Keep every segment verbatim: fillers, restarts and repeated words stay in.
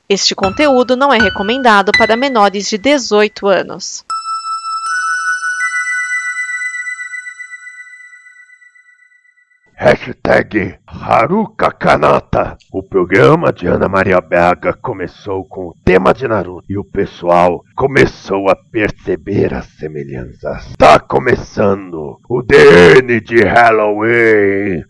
Este conteúdo não é recomendado para menores de dezoito anos. Hashtag Haruka Kanata. O programa de Ana Maria Braga começou com o tema de Naruto e o pessoal começou a perceber as semelhanças. Tá começando o D N de Halloween.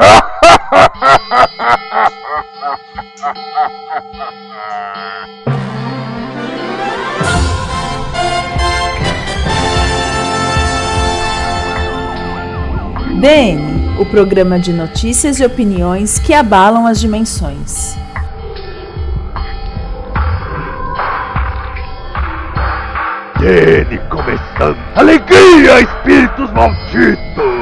D N, o programa de notícias e opiniões que abalam as dimensões. D N começando. Alegria, espíritos malditos!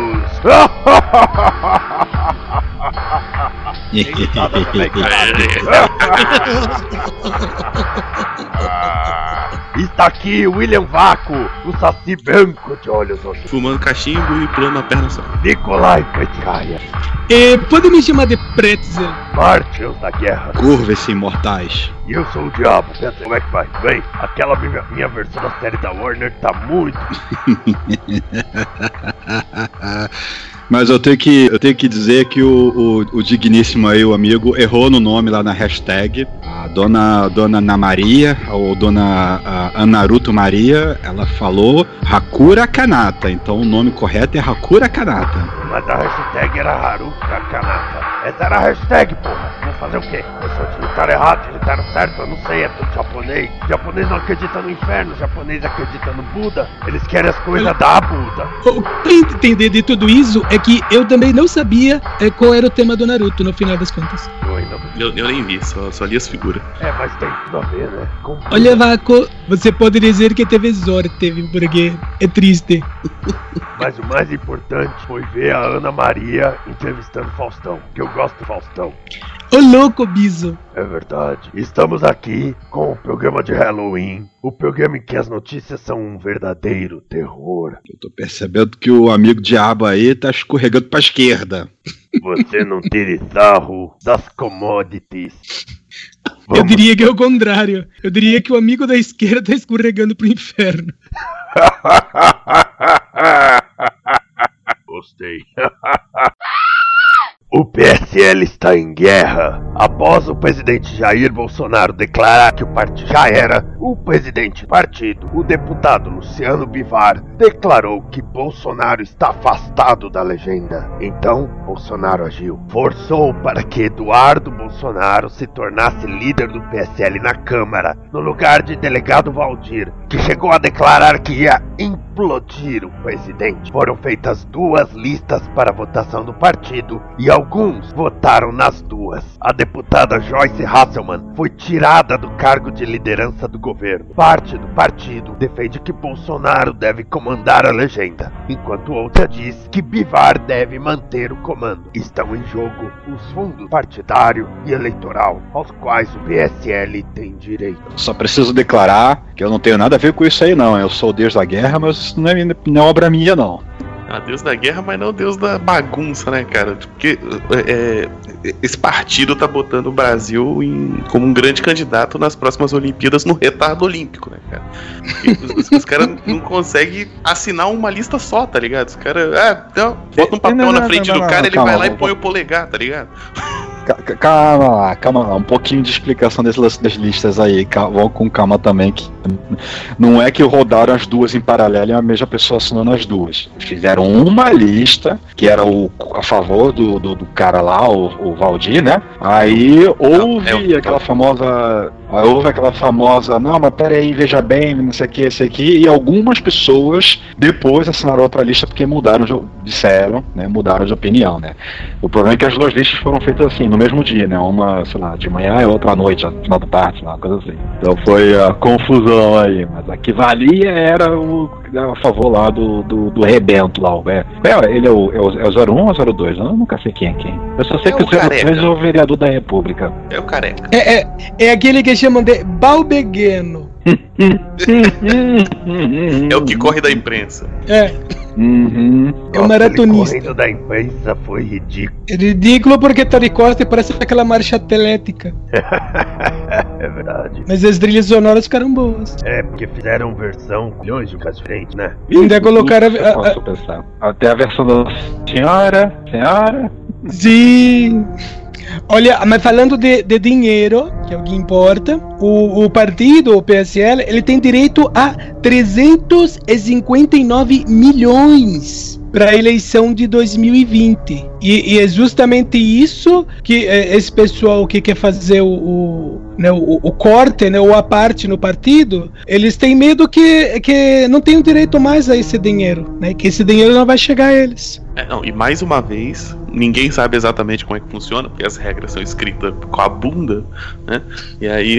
Está aqui William Vaco, o saci branco de olhos roxos. Fumando cachimbo e pulando uma perna só. Nikolai Petkaia. É, pode me chamar de Pretzel. Martians da Guerra. Curvas imortais. E eu sou o Diabo. Pensa, como é que vai? Bem, aquela minha, minha versão da série da Warner tá muito... Mas eu tenho que, eu tenho que dizer que o, o, o digníssimo aí, o amigo, errou no nome lá na hashtag. A dona, dona Ana Maria, ou dona a, a Naruto Maria, ela falou Hakura Kanata. Então o nome correto é Hakura Kanata. Mas a hashtag era Haruka Kanata. Essa era a hashtag, porra. Vou fazer o quê? Pessoal, digitaram errado, digitaram certo, eu não sei, é tudo japonês. Japonês não acredita no inferno, japonês acredita no Buda. Eles querem as coisas da Buda. O que eu entender de tudo isso é que eu também não sabia é, qual era o tema do Naruto, no final das contas. Eu ainda Eu, eu nem vi, só, só li as figuras. É, mas tem tudo a ver, né? Com Olha, Vaco, você pode dizer que teve sorte, porque é triste. Mas o mais importante foi ver a Ana Maria entrevistando Faustão, que eu gosto do Faustão. Ô louco, Biso. É verdade. Estamos aqui com o programa de Halloween, o programa em que as notícias são um verdadeiro terror. Eu tô percebendo que o amigo diabo aí tá escorregando pra esquerda. Você não tire sarro das commodities. Vamos. Eu diria que é o contrário. Eu diria que o amigo da esquerda tá escorregando pro inferno. Gostei. O P S L está em guerra. Após o presidente Jair Bolsonaro declarar que o partido já era, o presidente do partido, o deputado Luciano Bivar, declarou que Bolsonaro está afastado da legenda. Então, Bolsonaro agiu. Forçou para que Eduardo Bolsonaro se tornasse líder do P S L na Câmara, no lugar de delegado Valdir, que chegou a declarar que ia implodir o presidente. Foram feitas duas listas para a votação do partido e alguns votaram nas duas. A deputada Joyce Hasselmann foi tirada do cargo de liderança do governo. Parte do partido defende que Bolsonaro deve comandar a legenda, enquanto outra diz que Bivar deve manter o comando. Estão em jogo os fundos partidário e eleitoral, aos quais o P S L tem direito. Só preciso declarar que eu não tenho nada a ver com isso aí não. Eu sou o deus da guerra, mas isso não é, não é obra minha não. Ah, Deus da guerra, mas não Deus da bagunça, né, cara? Porque é, esse partido tá botando o Brasil em, como um grande candidato nas próximas Olimpíadas no retardo olímpico, né, cara? Os, os caras não conseguem assinar uma lista só, tá ligado? Os caras, ah, então, bota um papel não, não, na frente não, não, do cara, não, ele calma, vai lá e põe o polegar, tá ligado? Calma lá, calma lá, um pouquinho de explicação desse lance das listas aí, vão com calma também, que não é que rodaram as duas em paralelo e a mesma pessoa assinando as duas. Fizeram uma lista, que era o, a favor do, do, do cara lá, o, o Valdir, né? Aí houve não, é o... aquela famosa... Houve aquela famosa, não, mas peraí, veja bem, não sei o que, esse aqui, e algumas pessoas depois assinaram outra lista porque mudaram, de, disseram, né, mudaram de opinião, né. O problema é que as duas listas foram feitas assim, no mesmo dia, né, uma, sei lá, de manhã e outra à noite, no final da tarde, uma coisa assim. Então foi a confusão aí, mas a que valia era o a favor lá do, do, do rebento lá, é, ele é o, é o, é o zero um ou zero dois? Eu nunca sei quem é quem. Eu só sei é que o zero três é o vereador da República. É o careca. É, é, é aquele que chamam de Balbegueno. É o que corre da imprensa. É. Uhum. É um Nossa, maratonista. ele correndo da imprensa foi ridículo. É ridículo porque tá de costas e parece aquela marcha atlética. É verdade. Mas as trilhas sonoras ficaram boas. É, porque fizeram versão com milhões de músicas diferentes, né? E ainda colocaram Eu a, a, posso pensar. Até a versão da senhora, senhora. sim. Olha, mas falando de, de dinheiro, que é o que importa, o, o partido, o P S L, ele tem direito a trezentos e cinquenta e nove milhões para a eleição de dois mil e vinte. E, e é justamente isso que é, esse pessoal que quer fazer o, o, né, o, o corte, né, ou a parte no partido, eles têm medo que, que não tenham direito mais a esse dinheiro, né, que esse dinheiro não vai chegar a eles. É, não, e mais uma vez, ninguém sabe exatamente como é que funciona, porque as regras são escritas com a bunda, né? E aí.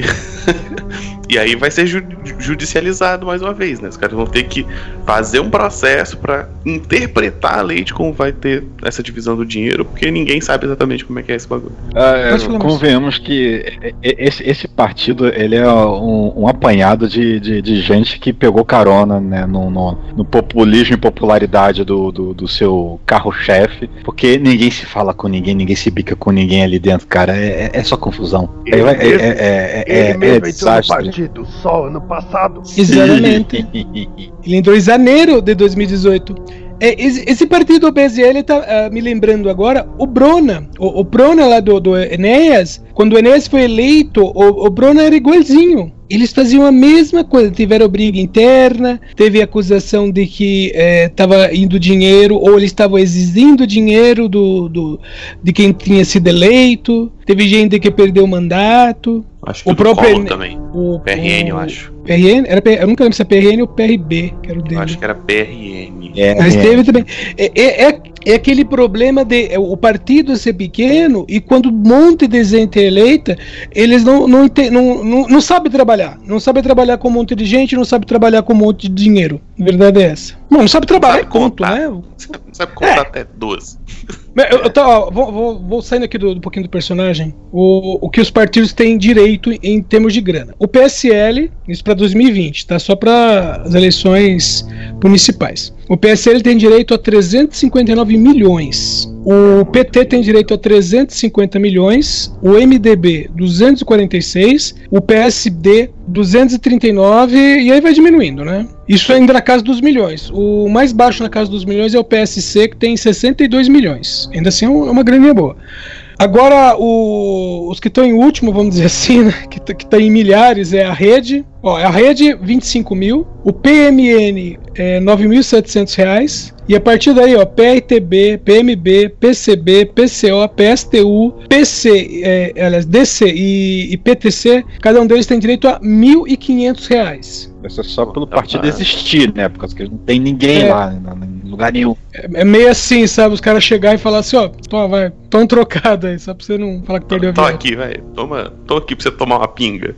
E aí vai ser ju- judicializado mais uma vez, né? Os caras vão ter que fazer um processo pra interpretar a lei de como vai ter essa divisão do dinheiro, porque ninguém sabe exatamente como é que é esse bagulho. Ah, é, Pode falar, convenhamos que esse, esse partido ele é um, um apanhado de, de, de gente que pegou carona, né, no, no, no populismo e popularidade do, do, do seu carro-chefe, porque ninguém se fala com ninguém, ninguém se bica com ninguém ali dentro, cara. É, é só confusão. É, Ele é, mesmo- é, é, Ele é, é mesmo entrou no desastre. partido só ano passado. Exatamente. Ele entrou em janeiro de dois mil e dezoito. É, esse, esse partido B S L tá uh, me lembrando agora, o Brona, o, o Brona lá do, do Enéas, quando o Enéas foi eleito, o, o Brona era igualzinho. Eles faziam a mesma coisa, tiveram briga interna, teve acusação de que estava indo dinheiro, ou eles estavam exigindo dinheiro do, do, de quem tinha sido eleito, teve gente que perdeu o mandato. Acho que O o próprio Collor N- também. O, P R N, o- eu acho. P R N? Era, P- eu nunca lembro se é P R N ou P R B, que era o Eu dele. acho que era P R N. É, Mas é. teve também. É, é, é, é aquele problema de é, o partido ser pequeno e quando um monte de gente é eleita, eles não, não, ente- não, não, não sabem trabalhar. Não sabem trabalhar com um monte de gente, não sabem trabalhar com um monte de dinheiro. A verdade é essa. Bom, não sabe trabalhar, Sabe ponto, contar. né? Sabe, sabe contar É. até doze. Mas Eu, eu tô, ó, vou, vou, vou saindo aqui do, do pouquinho do personagem. O, o que os partidos têm direito em termos de grana. O P S L, isso para dois mil e vinte, tá? Só para as eleições municipais. O P S L tem direito a trezentos e cinquenta e nove milhões. O P T tem direito a trezentos e cinquenta milhões. O M D B, duzentos e quarenta e seis. O P S D, duzentos e trinta e nove. E aí vai diminuindo, né? Isso ainda na casa dos milhões. O mais baixo na casa dos milhões é o P S C, que tem sessenta e dois milhões. Ainda assim é uma graninha boa. Agora, o, os que estão em último, vamos dizer assim, né, que estão em milhares, é a Rede. Ó, a Rede, vinte e cinco mil. O P M N, é nove mil e setecentos reais. E a partir daí, ó, P R T B, P M B, P C B, P C O, P S T U, P C, é, aliás, D C e, e P T C, cada um deles tem direito a mil e quinhentos reais. Isso é só pelo partido existir, né? Porque não tem ninguém É. lá, em lugar nenhum. É, é meio assim, sabe? Os caras chegarem e falar assim, ó, toma, vai, toma um trocado aí, só pra você não falar que perdeu a Toma viagem. aqui, vai. Toma, toma aqui pra você tomar uma pinga.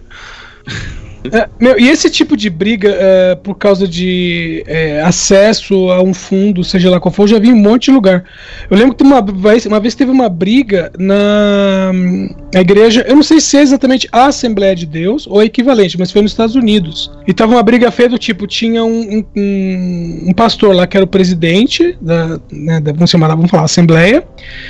É, meu, e esse tipo de briga, é, por causa de é, acesso a um fundo, seja lá qual for, eu já vi em um monte de lugar. Eu lembro que uma vez, uma vez teve uma briga na, na igreja, eu não sei se é exatamente a Assembleia de Deus ou equivalente, mas foi nos Estados Unidos. E tava uma briga feia do tipo, tinha um, um, um pastor lá que era o presidente da, né, da vamos chamar, vamos falar, Assembleia,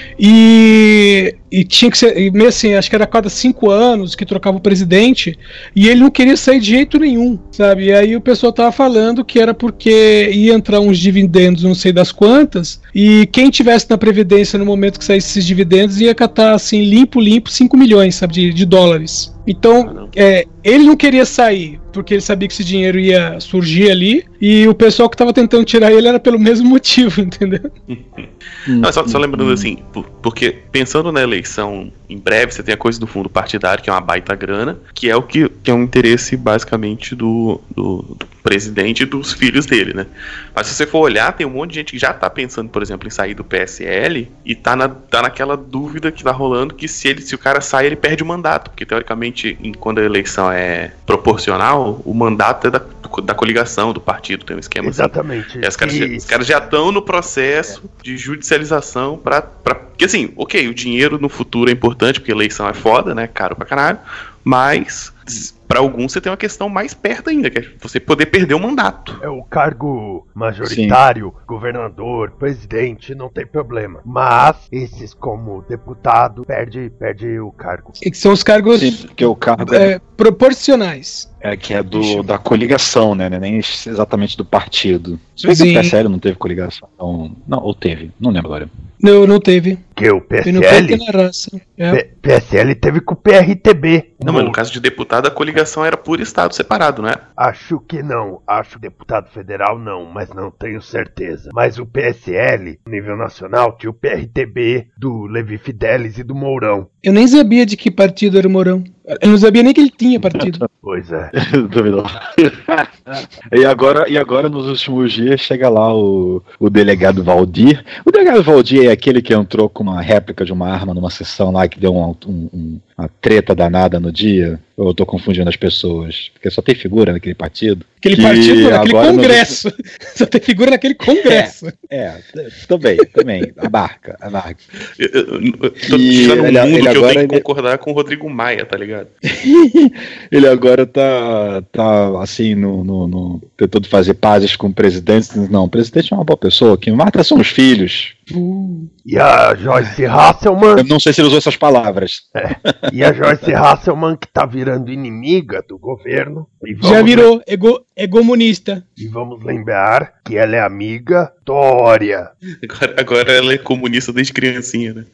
e, e tinha que ser, e meio assim, acho que era a cada cinco anos que trocava o presidente, e ele não queria sair de jeito nenhum, sabe? E aí o pessoal tava falando que era porque ia entrar uns dividendos, não sei das quantas, e quem tivesse na Previdência no momento que saísse esses dividendos ia catar assim, limpo, limpo, cinco milhões, sabe, de, de dólares. Então, é, ele não queria sair, porque ele sabia que esse dinheiro ia surgir ali, e o pessoal que estava tentando tirar ele era pelo mesmo motivo, entendeu? Não, só, só lembrando assim, por- porque pensando na eleição em breve, você tem a coisa do fundo partidário, que é uma baita grana, que é o que, que é um interesse basicamente do, do, do presidente e dos filhos dele, né? Mas se você for olhar, tem um monte de gente que já tá pensando, por exemplo, em sair do P S L e tá, na, tá naquela dúvida que tá rolando que se, ele, se o cara sair, ele perde o mandato, porque teoricamente, em- quando a eleição é proporcional, o mandato é da, da coligação, do partido, tem um esquema assim. Exatamente. E os caras, já- E- os caras já estão no processo de judicialização pra, pra. Porque assim, ok, o dinheiro no futuro é importante, porque eleição é foda, né? Caro pra caralho. Mas para alguns você tem uma questão mais perto ainda, que é você poder perder o mandato. É o cargo majoritário, sim. Governador, presidente, não tem problema. Mas esses como deputado, perde, perde o cargo. E que são os cargos sim, porque o cargo é, é, proporcionais. É, que é do, da coligação, né? Nem exatamente do partido. Se bem que o P S L não teve coligação. Não, não, ou teve, não lembro agora. Não, não teve. Que o P S L? Foi no na raça. É. P- PSL teve com o P R T B. Não, mas no caso de deputado, a coligação era por estado separado, não é? Acho que não. Acho que deputado federal não, mas não tenho certeza. Mas o P S L, nível nacional, tinha o P R T B do Levi Fidelis e do Mourão. Eu nem sabia de que partido era o Mourão. Eu não sabia nem que ele tinha partido. Pois é. e, agora, e agora, nos últimos dias, chega lá o, o delegado Valdir. O delegado Valdir é aquele que entrou com uma réplica de uma arma numa sessão lá que deu um, um, uma treta danada no dia. Ou eu tô confundindo as pessoas? Porque só tem figura naquele partido. Aquele que partido, naquele congresso. Nos... Só tem figura naquele congresso. É, é também, também. A barca, a barca. Eu, eu, eu tô e ele, no mundo ele que eu tenho que ele... concordar com o Rodrigo Maia, tá ligado? Ele agora tá, tá assim, no, no, no, tentando fazer pazes com o presidente. Não, o presidente é uma boa pessoa, quem mata são os filhos. Uh, e a Joyce Hasselman... Eu não sei se ele usou essas palavras. É, e a Joyce Hasselman, que tá virando inimiga do governo. Já virou ego, egomonista. E vamos lembrar que ela é amiga Dória. Agora, agora ela é comunista desde criancinha, né?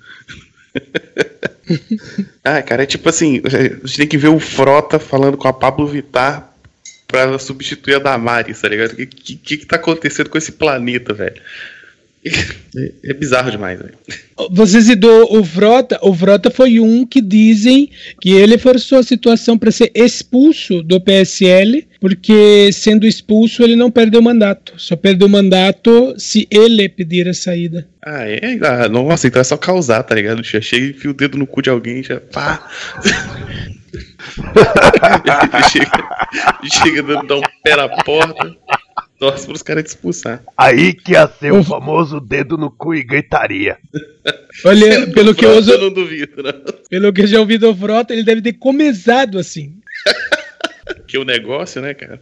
Ah, cara, é tipo assim, a gente tem que ver o Frota falando com a Pablo Vittar pra substituir a Damares, tá ligado? O que, que que tá acontecendo com esse planeta, velho? É, é bizarro demais, velho. Você citou o Frota. O Frota foi um que dizem que ele forçou a situação para ser expulso do P S L, porque sendo expulso ele não perdeu o mandato. Só perdeu o mandato se ele pedir a saída. Ah, é? Ah, nossa, então é só causar, tá ligado? Já chega e enfia o dedo no cu de alguém e já pá. chega, chega dando dar um pé na porta. Torce pros caras te expulsar. Aí que ia ser o famoso dedo no cu e gritaria. Olha, pelo que eu uso, eu não duvido, não. Pelo que eu já ouvi do Frota, ele deve ter começado assim. Que o negócio, né, cara?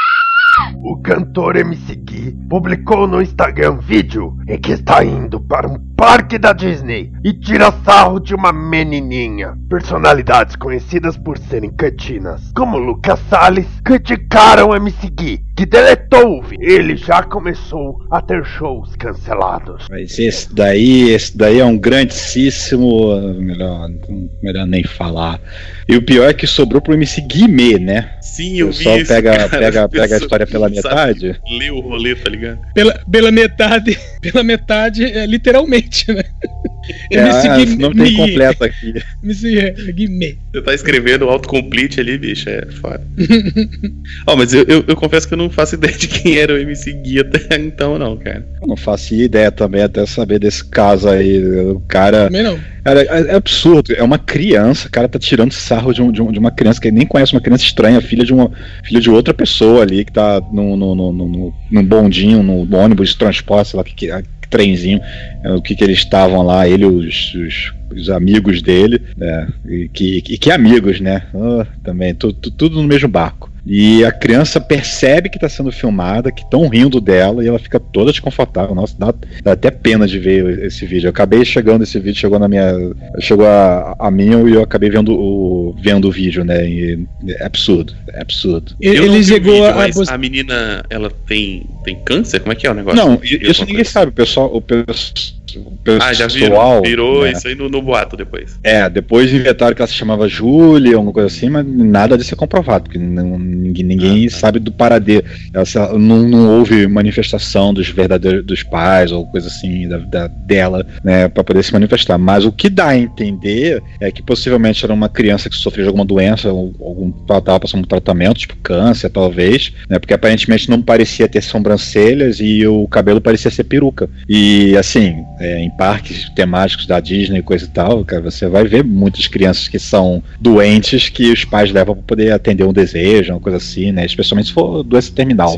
O cantor M C Gui publicou no Instagram vídeo em que está indo para um parque da Disney e tira sarro de uma menininha. Personalidades conhecidas por serem cretinas, como Lucas Salles, criticaram M C Gui, que deletou o vídeo. Ele já começou a ter shows cancelados. Mas esse daí, esse daí é um grandíssimo... Melhor, melhor nem falar. E o pior é que sobrou pro M C Guimê, né? Sim, eu o vi só isso, pega, cara, pega, pega a história pela metade. Lê o rolê, tá ligado? Pela, pela metade, pela metade, é, literalmente, né? É, M C Guimê, não tem completo aqui. M C Guimê. Você tá escrevendo autocomplete ali, bicho, é foda. Ó, mas eu, eu, eu confesso que eu não faço ideia de quem era o M C Gui até então, não, cara. Eu não faço ideia também, até saber desse caso aí. O cara. Também não. Cara, é, é absurdo, é uma criança, o cara tá tirando sarro de, um, de, um, de uma criança que nem conhece, uma criança estranha, filha de uma filha de outra pessoa ali, que tá no, no, no, no, no bondinho, no ônibus de transporte, sei lá, que, que, que trenzinho, é, o que que eles estavam lá, ele e os, os, os amigos dele, né, e que, e que amigos, né, oh, também, tu, tu, tudo no mesmo barco. E a criança percebe que está sendo filmada, que estão rindo dela, e ela fica toda desconfortável. Nossa, dá, dá até pena de ver esse vídeo. Eu acabei chegando, esse vídeo chegou na minha. Chegou a, a minha e eu acabei vendo o, vendo o vídeo, né? E é absurdo, é absurdo. Ele, ele chegou vídeo, a. Mas a menina, ela tem, tem câncer? Como é que é o negócio? Não, isso ninguém sabe. O pessoal. O pessoal ah, já virou, virou né? Isso aí no, no boato depois. É, depois inventaram que ela se chamava Júlia, alguma coisa assim, mas nada disso é comprovado, porque não, ninguém, ninguém ah, tá. sabe do paradeiro. Ela, não, não houve manifestação dos verdadeiros dos pais ou coisa assim da, da, dela, né, pra poder se manifestar. Mas o que dá a entender é que possivelmente era uma criança que sofreu de alguma doença, ou algum, estava passando um tratamento, tipo câncer, talvez, né, porque aparentemente não parecia ter sobrancelhas e o cabelo parecia ser peruca. E assim. É, em parques temáticos da Disney e coisa e tal, cara, você vai ver muitas crianças que são doentes que os pais levam para poder atender um desejo, uma coisa assim, né? Especialmente se for doença terminal. Sim.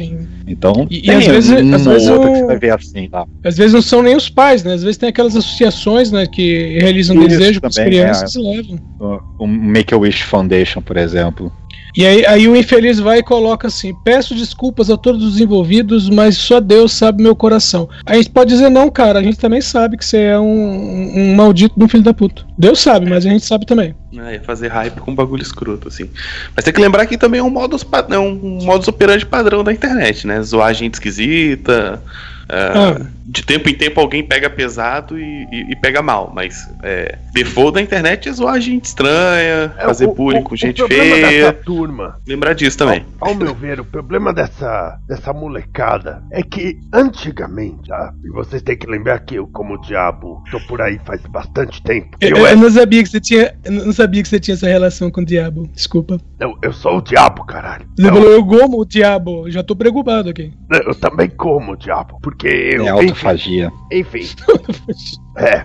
Então, E- e tem às vezes- um às ou vezes outro o- que você vai ver assim, tá? Às vezes não são nem os pais, né? Às vezes tem aquelas associações, né, que realizam Isso desejo para as também, crianças é. e levam. O o Make-A-Wish Foundation, por exemplo. E aí, aí o infeliz vai e coloca assim: peço desculpas a todos os envolvidos, mas só Deus sabe meu coração. A gente pode dizer, não, cara, a gente também sabe que você é um, um maldito de um filho da puta. Deus sabe, mas a gente sabe também. É, fazer hype com um bagulho escroto, assim. Mas tem que lembrar que também é um modus, pa- é um modus operandi padrão da internet, né? Zoar gente esquisita. Uh, Ah. De tempo em tempo alguém pega pesado e, e- e pega mal, mas é, default da internet é zoar gente estranha, É, fazer o- bullying o- com o gente problema feia. dessa turma, Lembrar disso também. Ao, ao meu ver, o problema dessa, dessa molecada é que antigamente, tá? E vocês têm que lembrar que eu, como diabo, tô por aí faz bastante tempo. Eu, Eu, eu é- não sabia que você tinha. Eu não sabia que você tinha essa relação com o diabo. Desculpa. eu, eu sou o diabo, caralho. Você Eu, falou, eu como o diabo. Eu já tô preocupado aqui. eu também como o diabo, porque eu. É enfim, autofagia. enfim. É.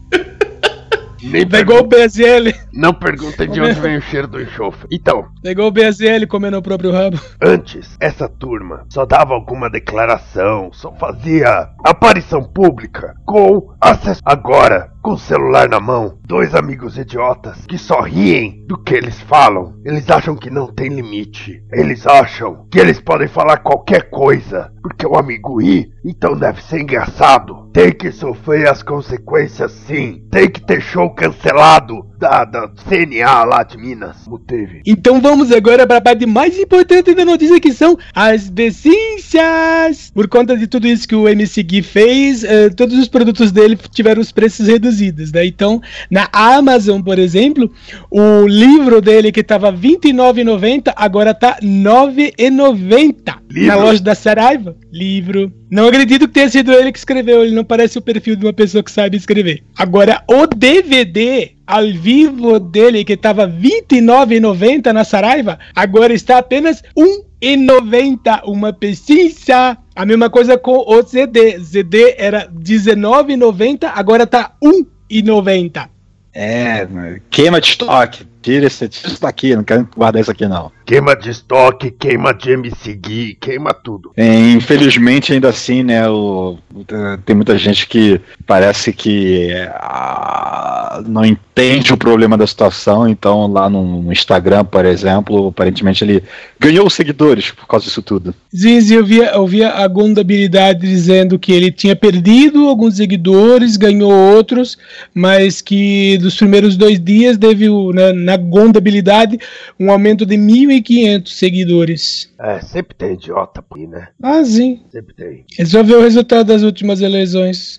Nem Tá igual o pergun- B S L. Não perguntem de onde vem o cheiro do enxofre. Então, Tá igual o B S L comendo o próprio rabo. antes, essa turma só dava alguma declaração, só fazia aparição pública com acesso. Agora, com o celular na mão, dois amigos idiotas que só riem do que eles falam. Eles acham que não tem limite. Eles acham que eles podem falar qualquer coisa, porque o amigo ri, então deve ser engraçado. Tem que sofrer as consequências, sim. Tem que ter show cancelado da, da C N A lá de Minas. Como teve. Então vamos agora para a parte mais importante da notícia, que são as decências. Por conta de tudo isso que o M C Gui fez, eh, todos os produtos dele tiveram os preços reduzidos, né? Então, na Amazon, por exemplo, o livro dele que estava vinte e nove reais e noventa centavos, agora tá nove reais e noventa centavos. Na Livro? loja da Saraiva, livro. Não acredito que tenha sido ele que escreveu, ele não parece o perfil de uma pessoa que sabe escrever. Agora, o D V D ao vivo dele, que estava vinte e nove reais e noventa centavos na Saraiva, agora está apenas um real e noventa centavos, uma pecinha. A mesma coisa com o C D. C D era dezenove reais e noventa centavos, agora tá um real e noventa centavos. É, queima de estoque. Tira esse, tira isso daqui, não quero guardar isso aqui não. Queima de estoque, queima de M C Gui, queima tudo. É, infelizmente, ainda assim, né, o, tem muita gente que parece que ah, não entende o problema da situação, então lá no, no Instagram, por exemplo, aparentemente ele ganhou seguidores por causa disso tudo. Zizi, eu via, eu via a Gondabilidade dizendo que ele tinha perdido alguns seguidores, ganhou outros, mas que dos primeiros dois dias teve o, na, na Gondabilidade um aumento de mil e quinhentos seguidores. É, sempre tem idiota por aí, né? Ah, sim. Sempre tem. É só ver o resultado das últimas eleições.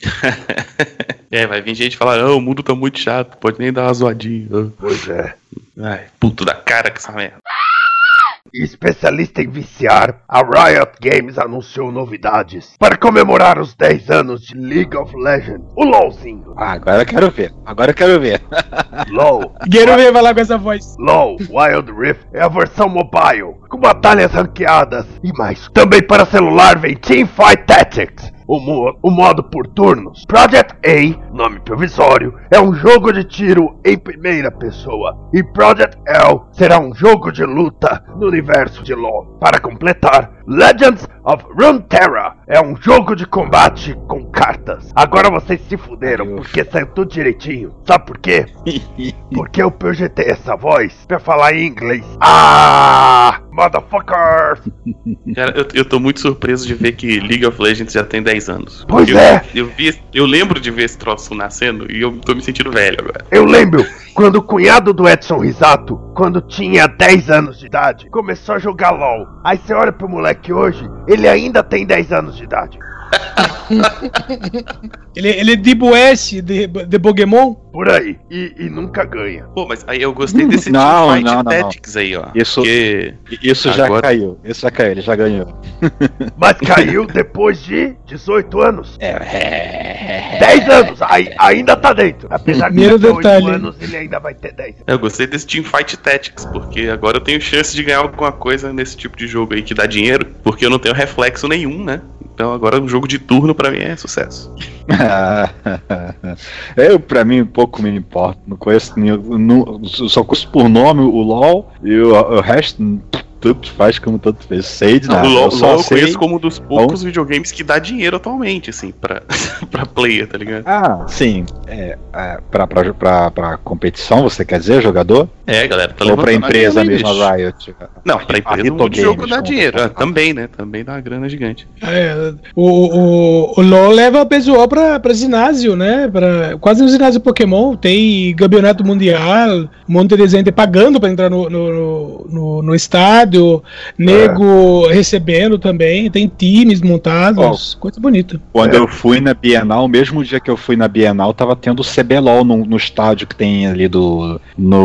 É, vai vir gente falar, ah, o mundo tá muito chato, pode nem dar uma zoadinha. Pois é. Ai, puto da cara com essa merda. Especialista em viciar, a Riot Games anunciou novidades para comemorar os dez anos de League of Legends. O LoLzinho. Ah, agora eu quero ver, agora eu quero ver. LoL. Quero ver falar com essa voz. LoL Wild Rift é a versão mobile, com batalhas ranqueadas e mais. Também para celular vem Teamfight Tactics, o, mo o modo por turnos. Project A, nome provisório, é um jogo de tiro em primeira pessoa. E Project L será um jogo de luta no universo de LoL. Para completar, Legends of Runeterra é um jogo de combate com cartas. Agora vocês se fuderam, porque saiu tudo direitinho. Sabe por quê? Porque eu projetei essa voz pra falar em inglês. Ah, motherfucker! Cara, eu, eu tô muito surpreso de ver que League of Legends já tem dez anos. Pois eu, é. Eu, vi, eu lembro de ver esse troço nascendo e eu tô me sentindo velho agora. Eu lembro quando o cunhado do Edson Risato, quando tinha dez anos de idade, começou a jogar LoL. Aí você olha pro moleque hoje, ele ainda tem dez anos de idade. Ele, ele é tipo S de, de Pokémon. Por aí. E, e nunca ganha. Pô, mas aí eu gostei desse Não, Teamfight não, não, não. Tactics aí, ó. Isso- Porque Isso já Agora- caiu, isso já caiu, ele já ganhou. Mas caiu depois de dezoito anos. É, dez anos, aí, ainda tá dentro. Apesar de Primeiro ter oito detalhe. anos, ele ainda vai ter dez. eu gostei desse Teamfight Tactics, porque agora eu tenho chance de ganhar alguma coisa nesse tipo de jogo aí que dá dinheiro, porque eu não tenho reflexo nenhum, né? Então agora um jogo de turno pra mim é sucesso. eu, pra mim, pouco me importa. Não conheço nenhum. Não, só conheço por nome o LoL e o, o resto. tanto faz como tanto fez. Sei de nada. O LoL eu, só eu sei... conheço como um dos poucos videogames que dá dinheiro atualmente, assim, pra, pra player, tá ligado? Ah, sim. É, é, pra, pra, pra, pra competição, você quer dizer, jogador? É, galera, tá Ou pra levantando empresa a grana, mesmo, bicho. a Riot? Não, pra A empresa Rito o jogo Games, dá como dinheiro. você Ah, fala. também, né? Também dá uma grana gigante. É, o, o, o LoL leva o pessoal pra, pra ginásio, né? Pra, quase um ginásio Pokémon. Tem campeonato mundial, um monte de gente pagando pra entrar no, no, no, no estádio, nego é. recebendo também. Tem times montados, oh, coisa bonita. Quando é. eu fui na Bienal, o mesmo dia que eu fui na Bienal, tava tendo o C B LOL no, no estádio que tem ali do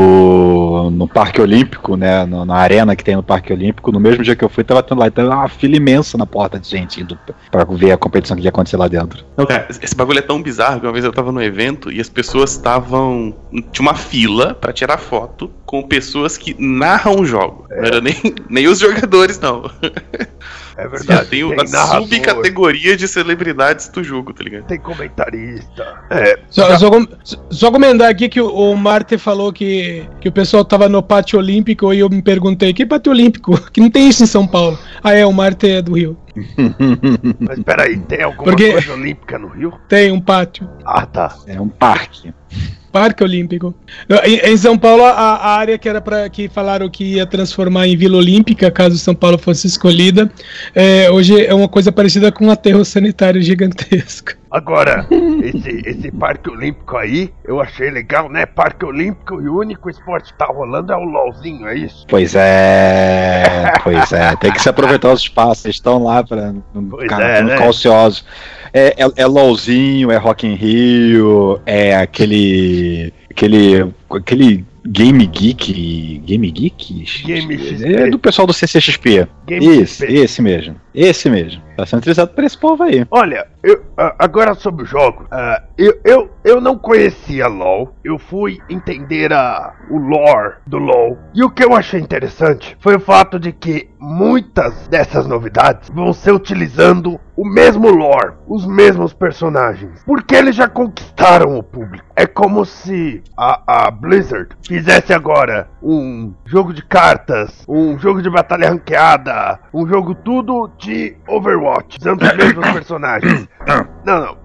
no, no Parque Olímpico, né? No, na arena que tem no Parque Olímpico. No mesmo dia que eu fui, tava tendo lá então, uma fila imensa na porta de gente indo pra ver a competição que ia acontecer lá dentro. Não, cara, esse bagulho é tão bizarro que uma vez eu tava no evento e as pessoas estavam. Tinha uma fila pra tirar foto com pessoas que narram o jogo. É. Não era nem, nem os jogadores, não. É verdade. Tem, tem a subcategoria de celebridades do jogo, tá ligado? Tem comentarista. É. Só, já... só, só comentar aqui que o, o Marte falou que, que o pessoal tava no pátio olímpico e eu me perguntei, que pátio olímpico? Que não tem isso em São Paulo. Ah, é, o Marte é do Rio. Mas peraí, tem alguma Porque coisa olímpica no Rio? Tem um pátio. Ah, tá. É um parque. Parque Olímpico. Em, em São Paulo, a, a área que era para que falaram que ia transformar em Vila Olímpica, caso São Paulo fosse escolhida, é, hoje é uma coisa parecida com um aterro sanitário gigantesco. Agora, esse, esse Parque Olímpico aí, eu achei legal, né? Parque Olímpico e o único esporte que tá rolando é o LOLzinho, é isso? Pois é, pois é. Tem que se aproveitar os espaços, eles estão lá para não ficar é, né? ociosos. É, é, é LOLzinho, é Rock in Rio, é aquele. aquele. aquele. Game Geek. Game Geek? Game X P. É do pessoal do C C X P. Game esse, X P. esse mesmo. Esse mesmo. Tá sendo utilizado por esse povo aí. Olha, eu, uh, agora sobre o jogo. Uh, eu, eu, eu não conhecia LoL. Eu fui entender a, o lore do LoL. E o que eu achei interessante foi o fato de que muitas dessas novidades vão ser utilizando o mesmo lore, os mesmos personagens. Porque eles já conquistaram o público. É como se a, a Blizzard fizesse agora um jogo de cartas, um jogo de batalha ranqueada, um jogo tudo de Overwatch, usando os mesmos personagens. Não, não.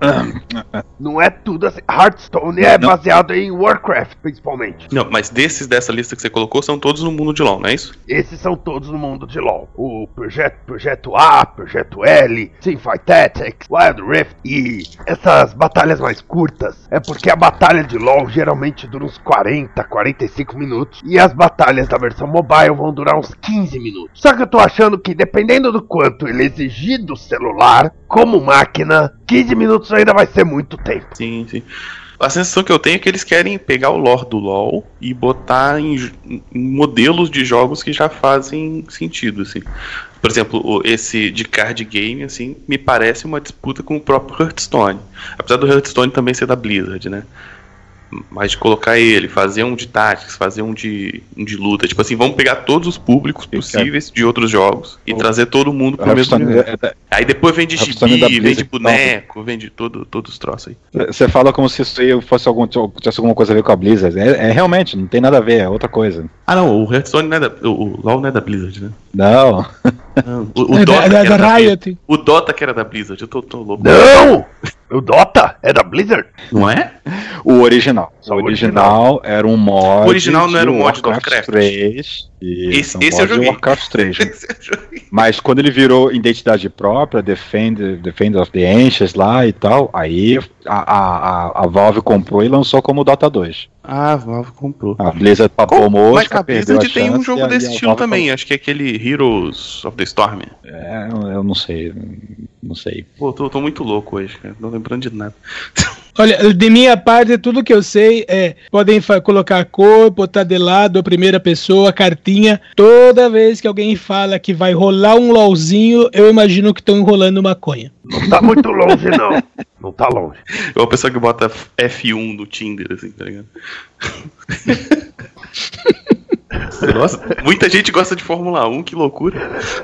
Não é tudo assim. Hearthstone é não. baseado em Warcraft, principalmente. Não, mas desses dessa lista que você colocou são todos no mundo de LoL, não é isso? Esses são todos no mundo de LoL. O projeto, projeto A, projeto L, Teamfight Tactics, Wild Rift e essas batalhas mais curtas. É porque a batalha de LoL geralmente dura uns quarenta, quarenta e cinco minutos e as batalhas da versão mobile vão durar uns quinze minutos. Só que eu tô achando que dependendo do quanto ele exigir do celular, como máquina, quinze minutos ainda vai ser muito tempo. Sim, sim. A sensação que eu tenho é que eles querem pegar o lore do LoL e botar em, em modelos de jogos que já fazem sentido, assim. Por exemplo, esse de card game, assim, me parece uma disputa com o próprio Hearthstone. Apesar do Hearthstone também ser da Blizzard, né? Mas de colocar ele, fazer um de Tactics, fazer um de, um de luta. Tipo assim, vamos pegar todos os públicos possíveis de outros jogos e o, trazer todo mundo pro mesmo lugar. É, é, aí depois vende gibi, vende boneco, vende todo, todos os troços aí. Você fala como se isso aí fosse algum, tivesse alguma coisa a ver com a Blizzard. É, é realmente, não tem nada a ver, é outra coisa. Ah não, o Hearthstone não é da, o LoL não é da Blizzard, né? Não. não o, o, é Dota da, que era da, da Riot. O Dota que era da Blizzard, eu tô, tô louco. Não! O Dota é da Blizzard? Não é? O original. Só o original, original era um mod. O original não era um mod do Warcraft três. Esse, esse eu joguei. Warcraft três. Mas quando ele virou identidade própria, Defend, Defender of the Ancients lá e tal, aí a, a, a Valve comprou e lançou como Dota dois. Ah, a Valve comprou. A Blizzard papou mosca, mas a Blizzard tem um jogo desse estilo também, comprou. Acho que é aquele Heroes of the Storm. É, eu não sei, não sei. Pô, tô, tô muito louco hoje, cara, não lembrando de nada. Olha, de minha parte, tudo que eu sei é, podem colocar a cor, botar de lado a primeira pessoa, a cartinha. Toda vez que alguém fala que vai rolar um LOLzinho, eu imagino que estão enrolando maconha. Não tá muito longe, não. Não tá longe. É uma pessoa que bota F um no Tinder, assim, tá ligado? Nossa, muita gente gosta de Fórmula um, que loucura.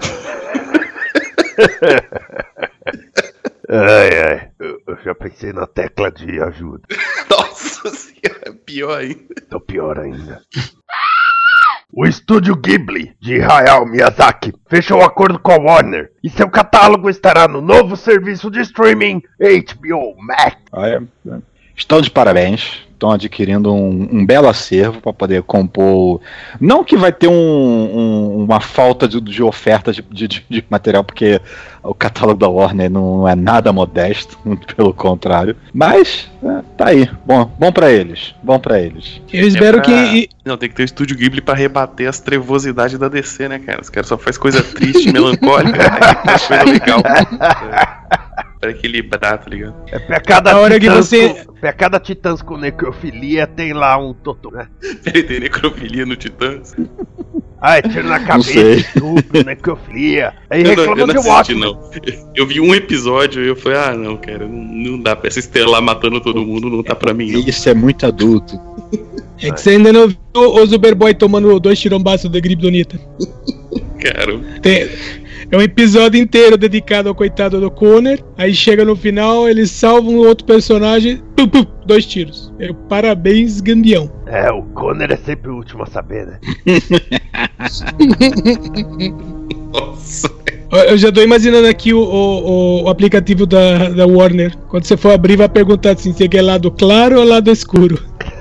Ai, ai, eu, eu já pensei na tecla de ajuda. Nossa senhora, pior ainda. Tô pior ainda. O estúdio Ghibli, de Hayao Miyazaki, fechou um acordo com a Warner e seu catálogo estará no novo serviço de streaming H B O Max. Ah, é. Estão de parabéns. Estão adquirindo um, um belo acervo para poder compor. Não que vai ter um, um, uma falta de, de oferta de, de, de material, porque o catálogo da Warner não é nada modesto, muito pelo contrário. Mas é, tá aí, bom, bom para eles, bom para eles. Eu espero é pra... que. Não, tem que ter o estúdio Ghibli pra rebater as trevosidades da D C, né, cara? Os caras só faz coisa triste, melancólica, né? Faz coisa legal. É. Pra equilibrar, tá ligado? É pra cada, a hora que titãs você... com, pra cada titãs com necrofilia tem lá um totô, né? Ele tem necrofilia no Titãs? Ah, é tiro na cabeça, estupro, necrofilia. Aí Eu não, eu reclama não de assisti, Watchmen. não. Eu vi um episódio e eu falei, ah, não, cara, não, não dá pra essa estrela matando todo mundo, não tá pra mim, não. Isso é muito adulto. É que você ainda não viu o Superboy tomando dois tirombaços da gripe donita. Cara, Tem... É um episódio inteiro dedicado ao coitado do Connor. Aí chega no final, eles salvam um outro personagem. Pum, pum, dois tiros. Eu, parabéns, Gambião. É, o Connor é sempre o último a saber, né? nossa. Eu já tô imaginando aqui o, o, o aplicativo da, da Warner. Quando você for abrir, vai perguntar assim: você quer lado claro ou lado escuro?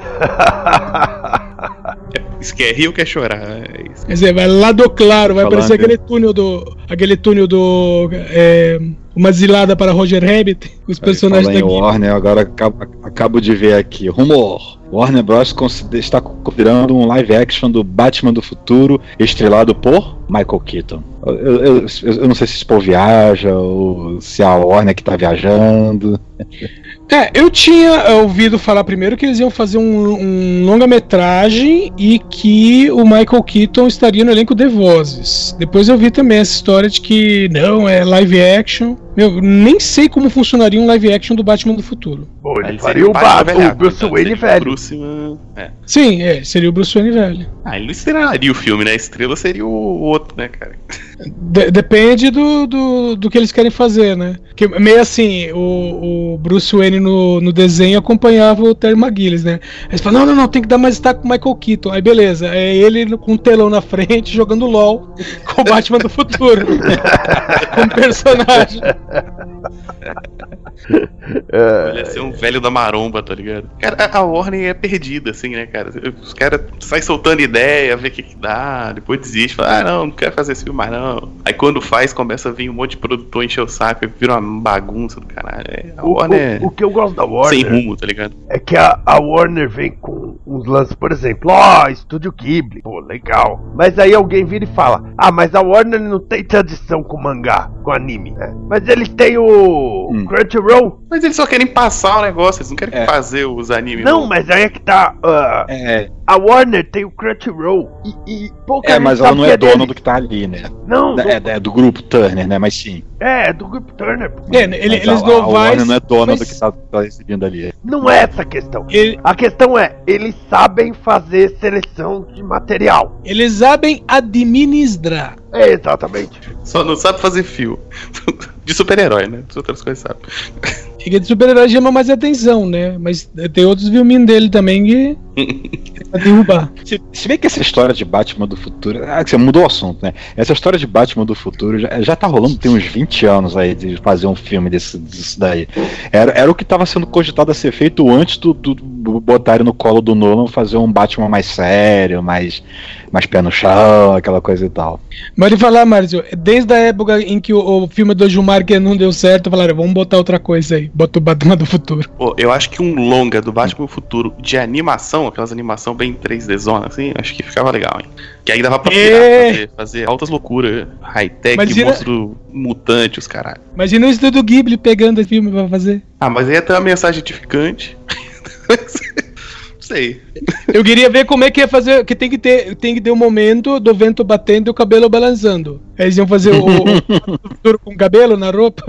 Isso quer rir ou quer chorar? É isso. Quer dizer, vai lado claro, vai Falando. aparecer aquele túnel do. Aquele túnel do. É, uma zilada para Roger Rabbit. Os personagens Falando em daqui. Warner, agora acabo, acabo de ver aqui. Rumor! Warner Bros. Consider, está considerando um live action do Batman do Futuro, estrelado por Michael Keaton. Eu, eu, eu, eu não sei se esse povo viaja ou se é a Warner que está viajando. É, eu tinha ouvido falar primeiro que eles iam fazer um, um longa-metragem e que o Michael Keaton estaria no elenco de vozes. Depois eu vi também essa história de que não, é live action. Meu, nem sei como funcionaria um live action do Batman do Futuro. Bom, ele Aí faria seria o, Batman Batman, o velhaco, Bruce então, Wayne seria o velho. Bruce, uh, é. Sim, é, seria o Bruce Wayne velho. Ah, ele não estrelaria o filme, né? A estrela seria o outro, né, cara? De- depende do, do, do que eles querem fazer, né? Que, meio assim, o, o Bruce Wayne no, no desenho acompanhava o Terry McGinnis, né? Aí eles falam, não, não, não, tem que dar mais destaque com o Michael Keaton. Aí beleza, é ele com um telão na frente jogando LOL com o Batman do futuro. Como personagem. É, Ele ia ser um velho da maromba, tá ligado? Cara, a a Warner é perdida, assim, né, cara? Os caras saem soltando ideia, vê o que que dá, depois desiste, fala, ah, não, não quero fazer esse filme mais não. Aí quando faz, começa a vir um monte de produtor encher o saco, vira uma bagunça do caralho. É, a o, Warner o, o que eu gosto da é sem Warner rumo, tá ligado? é que a, a Warner vem com uns lances, por exemplo, ó, Estúdio Ghibli, pô, legal. Mas aí alguém vira e fala, ah, mas a Warner não tem tradição com mangá, com anime, né? Mas eles têm o Hum. Crunchyroll. Mas eles só querem passar o negócio, eles não querem É. fazer os animes. Não, mas aí é que tá. ah, É, a Warner tem o Crunchyroll e, e pouca é gente mas ela sabe não que é dona dele. do que tá ali, né? Não, não- É, é do grupo Turner, né? Mas sim. é, é do Grupo Turner. É, ele- Mas eles a, não a Warner vai. não é dona mas do que tá, tá recebendo ali. Não é essa a questão. ele- A questão é, eles sabem fazer seleção de material. eles sabem administrar. É, exatamente. Só não sabe fazer fio. De super-herói, né? As outras coisas sabe. E que de super-herói chama mais atenção, né? Mas tem outros filminhos dele também que. pra derrubar. Se, se bem que essa história de Batman do futuro. Ah, você mudou o assunto, né? Essa história de Batman do futuro já, já tá rolando tem uns vinte anos aí de fazer um filme desse, disso daí. Era, era o que tava sendo cogitado a ser feito antes do, do, do botarem no colo do Nolan fazer um Batman mais sério, mais, mais pé no chão, aquela coisa e tal. Mas de falar, Márcio, desde a época em que o, o filme do Schumacher não deu certo, falaram, vamos botar outra coisa aí. Bota o Batman do futuro. Pô, eu acho que um longa do Batman Futuro de animação, aquelas animação bem três D zona, assim, acho que ficava legal, hein? Que aí dava pra pirar, É. fazer, fazer altas loucuras, high-tech, Imagina- monstro mutante, os caralho. Imagina o estúdio Ghibli pegando esse filme pra fazer. Ah, mas aí ia ter uma mensagem edificante. Não sei. Eu queria ver como é que ia fazer. Que tem que ter, tem que ter um momento do vento batendo e o cabelo balançando. Eles iam fazer o, o com cabelo na roupa.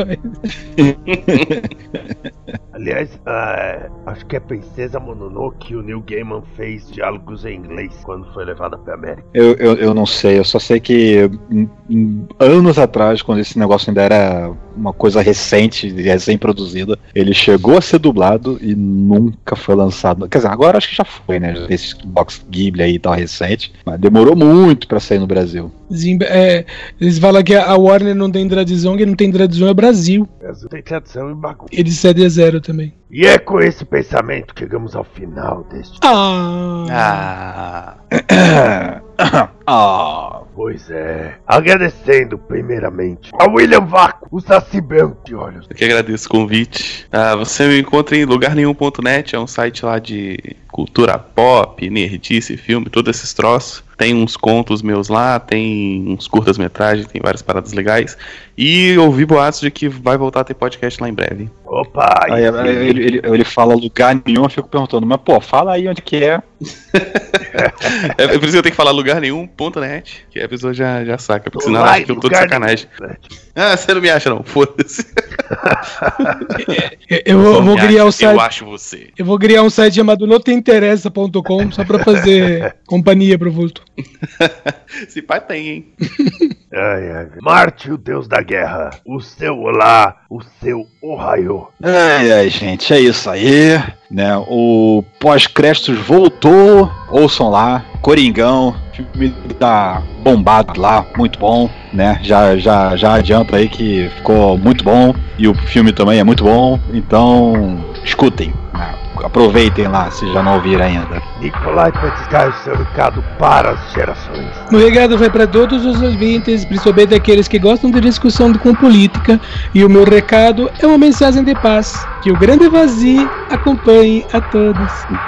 Aliás, uh, acho que é Princesa Mononoke que o Neil Gaiman fez diálogos em inglês quando foi levada pra América. Eu, eu, eu não sei, eu só sei que em, em, anos atrás, quando esse negócio ainda era uma coisa recente, recém-produzida, ele chegou a ser dublado e nunca foi lançado. Quer dizer, agora acho que já foi, né? Esse box Ghibli aí tal recente, mas demorou muito pra sair no Brasil. Zimba, é, eles falam que a Warner não tem tradição, que não tem tradição é Brasil. Brasil tem tradição em bagunça. Eles cedem a zero também. E é com esse pensamento que chegamos ao final deste. Ah! Ah! Ah! Pois é. Agradecendo primeiramente a William Vaco, o Saci Branco de olhos. Eu que agradeço o convite. Ah, você me encontra em lugar nenhum ponto net, é um site lá de cultura pop, nerdice, filme, todos esses troços. Tem uns contos meus lá, tem uns curtas-metragens, tem várias paradas legais. E ouvi boatos de que vai voltar a ter podcast lá em breve. Opa! Aí, ele, ele, ele fala lugar nenhum, eu fico perguntando, mas pô, fala aí onde que é. É por isso que eu tenho que falar lugar nenhum ponto net, que a pessoa já, já saca, porque senão ela acha que eu tô de sacanagem. Ah, você não me acha não, foda-se. Eu, eu, eu vou criar acha, um site. Eu acho você. Eu vou criar um site chamado noteninteressa ponto com só pra fazer companhia pro vulto. Se pai tem, hein? Ai, ai. Marte, o deus da guerra. O seu olá, o seu ohayô. Ai, ai, gente, é isso aí, né? O pós-créditos voltou, ouçam lá, Coringão, filme da bombado lá, muito bom, né? Já, já, já adianto aí que ficou muito bom e o filme também é muito bom, então escutem, né? Aproveitem lá, se já não ouviram ainda. Nicolai Petitgar, o seu recado para as gerações. O recado vai para todos os ouvintes, principalmente aqueles que gostam de discussão com política. E o meu recado é uma mensagem de paz. Que o grande vazio acompanhe a todos.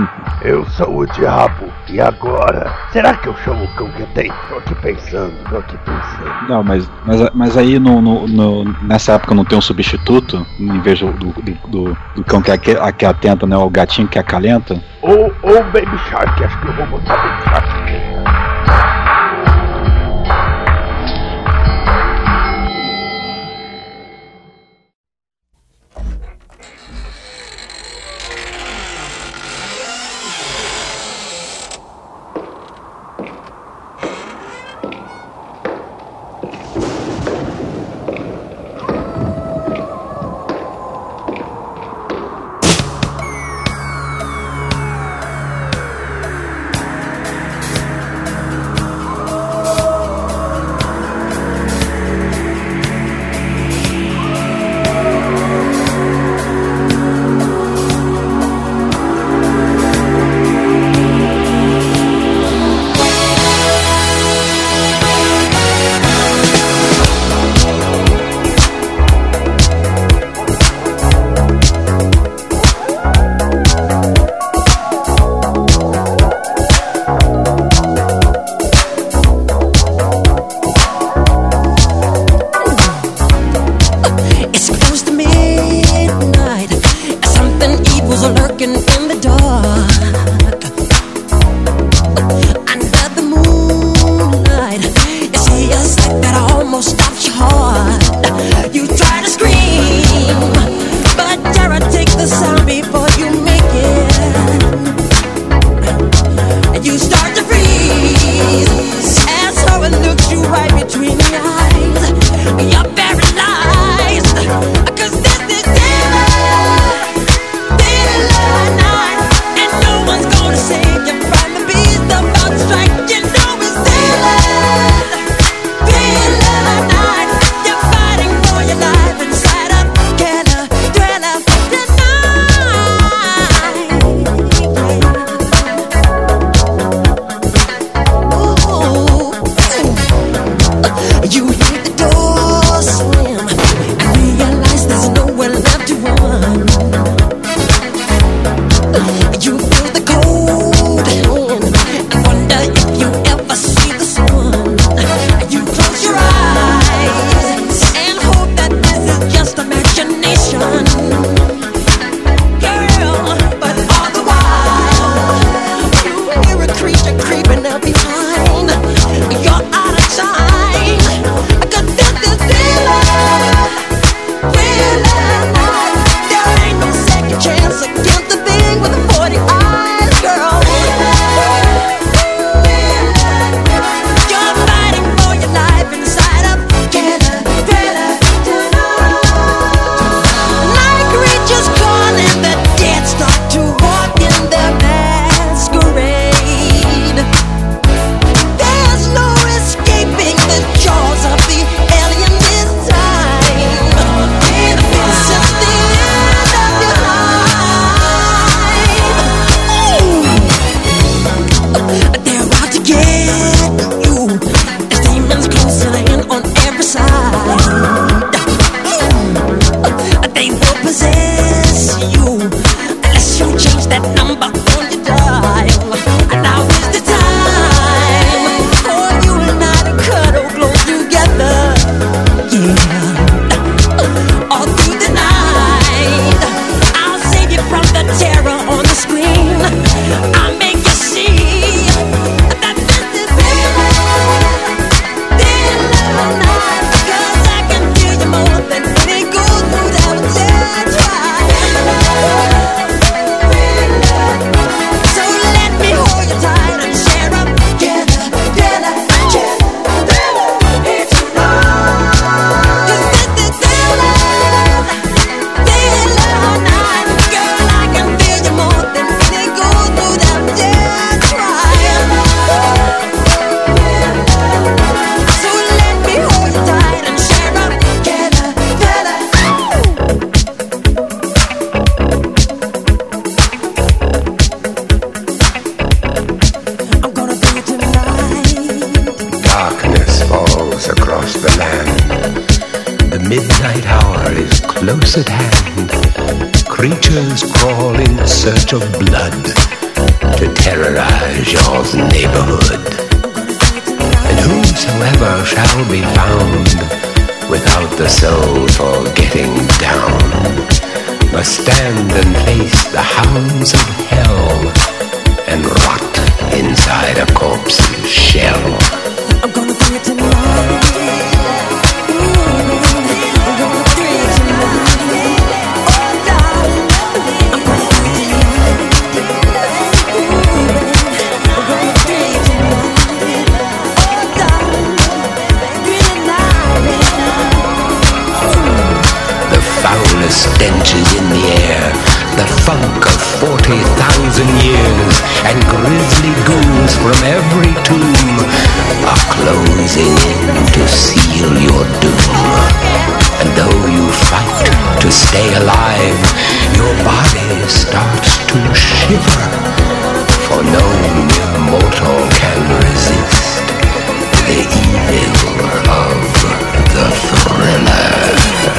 Eu sou o diabo. E agora? Será que eu chamo o cão que tem? Tô aqui pensando, tô aqui pensando. Não, mas, mas, mas aí no, no, no, nessa época não tem um substituto? Em vez do, do, do, do cão que, é, que atenta, né? O gatinho que acalenta? Ou o Baby Shark, acho que eu vou botar Baby Shark. Strike, you know it's daylight, daylight night. close at hand, creatures crawl in search of blood to terrorize your neighborhood. And whosoever shall be found without the soul for getting down must stand and face the hounds of hell and rot inside a corpse's shell. I'm gonna do it tonight. Stench is in the air, the funk of forty thousand years, and grisly ghouls from every tomb are closing in to seal your doom. And though you fight to stay alive, your body starts to shiver, for no mere mortal can resist the evil of the thriller.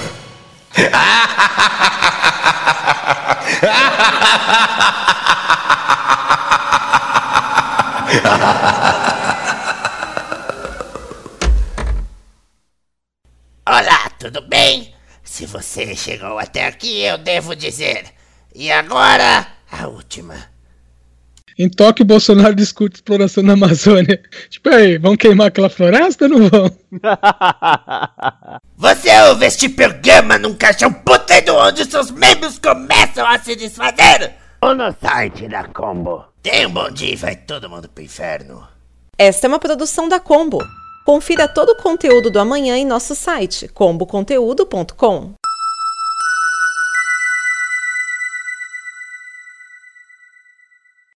Olá, tudo bem? Se você chegou até aqui, eu devo dizer. E agora, a última. Em Tóquio, Bolsonaro discute exploração na Amazônia. Tipo, aí, vão queimar aquela floresta ou não vão? Você ouve este programa num caixão putrido onde seus membros começam a se desfazer? Ou no site da Combo? Tenha um bom dia e vai todo mundo pro inferno. Esta é uma produção da Combo. Confira todo o conteúdo do amanhã em nosso site combo conteúdo ponto com.